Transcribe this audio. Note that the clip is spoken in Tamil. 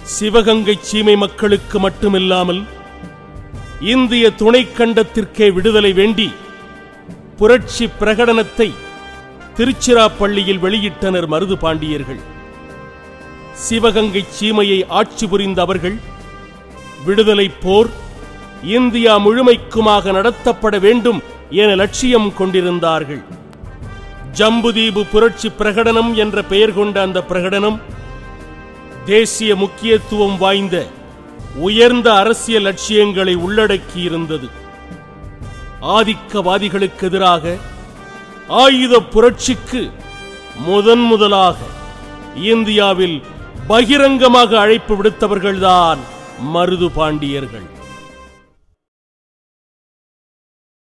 சிவகங்கை சீமை மக்களுக்கு மட்டுமில்லாமல் இந்திய துணைக்கண்டத்திற்கே விடுதலை வேண்டி புரட்சி பிரகடனத்தை திருச்சிராப்பள்ளியில் வெளியிட்டனர் மருது பாண்டியர்கள். சிவகங்கை சீமையை ஆட்சி புரிந்த அவர்கள் விடுதலை போர் இந்தியா முழுமைக்குமாக நடத்தப்பட வேண்டும் என லட்சியம் கொண்டிருந்தார்கள். ஜம்புதீபு புரட்சி பிரகடனம் என்ற பெயர் கொண்ட அந்த பிரகடனம் தேசிய முக்கியத்துவம் வாய்ந்த உயர்ந்த அரசியல் லட்சியங்களை உள்ளடக்கியிருந்தது. ஆதிக்கவாதிகளுக்கு எதிராக ஆயுத புரட்சிக்கு முதலாக இந்தியாவில் பகிரங்கமாக அழைப்பு விடுத்தவர்கள்தான் மருது பாண்டியர்கள்.